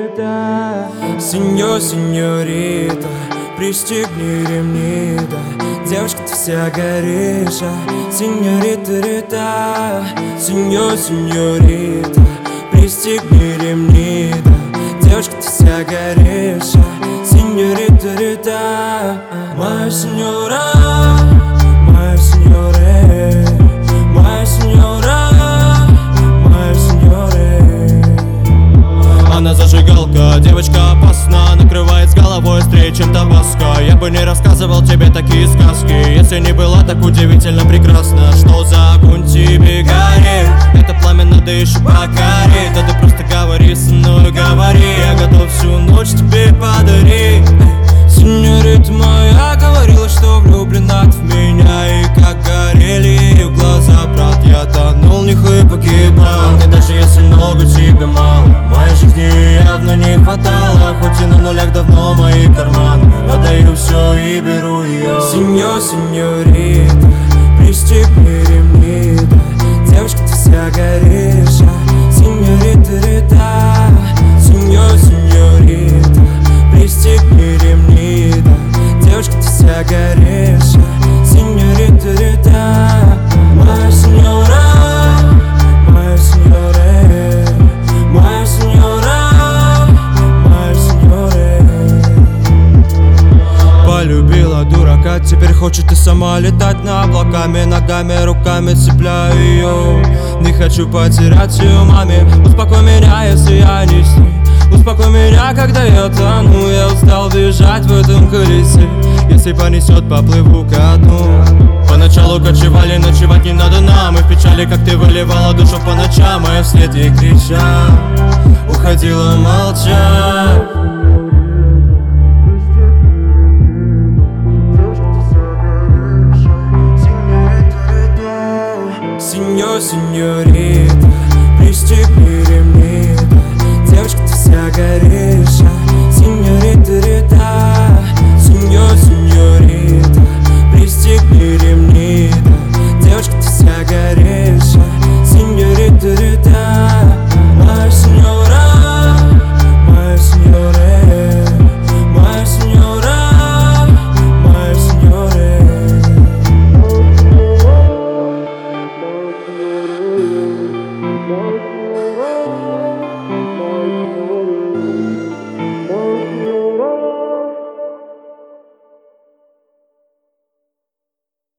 Сеньор, сеньорита, пристегни ремни, да. Девочка, ты вся горишь, сеньорита, рита. Сеньор, сеньорита, пристегни ремни, да. Девочка, ты вся горишь, сеньорита, рита. Моя сеньора, моя сеньоре, моя сеньора, моя сеньоре. Она зажигалка, девочка опасна, накрывает с головой острее, чем табаско. Я бы не рассказывал тебе такие сказки, если не была так удивительно прекрасна. Что за огонь тебе горит? Это пламя надо еще покорить. Да ты просто говори со мной, говори, я готов всю ночь тебе подарить. Сеньорита моя говорила, что влюблена в меня, и как горели ее глаза, брат, я тонул в них и погибал. И даже если много тебе мало, моей жизни явно не хватало. Хоть и на нулях давно мои карманы, отдаю все и беру ее. Сеньор, сеньорита, пристегни ремни, да. Девочка, ты вся горишь, сеньорита, рита. Сеньор, сеньорита, пристегни ремни, да. Девочка, ты вся горишь, сеньорита, рита. Моя сеньора, моя сеньоре, моя сеньора, моя сеньоре. Полюбила дурака, теперь хочет и сама летать над облаками. Ногами, руками цепляю ее. Не хочу потерять ее маме. Успокой меня, если я не с ней. Успокой меня, когда я тону. Я устал бежать в этом колесе. Если понесет, поплыву ко дну. Поначалу кочевали, ночевать не надо нам. И в печали, как ты выливала душу по ночам, а я вслед ей кричал, уходила молча.